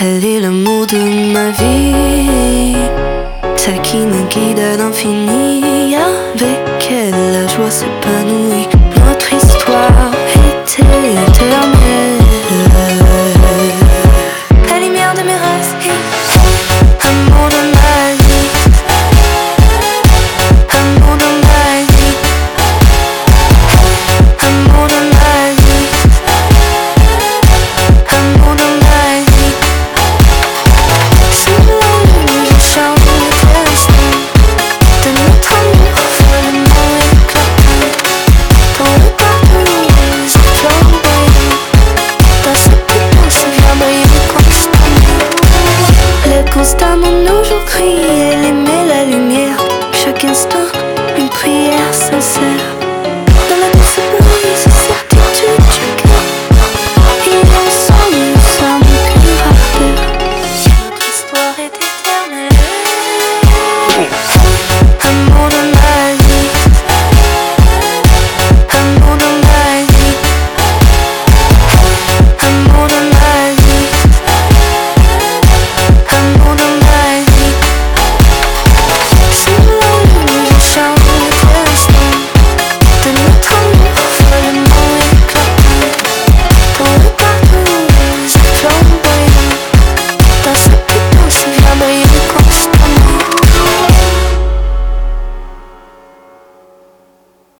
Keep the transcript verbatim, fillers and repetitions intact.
Elle est l'amour de ma vie, celle qui me guide à l'infini. Avec elle, la joie s'épanouit. Notre histoire était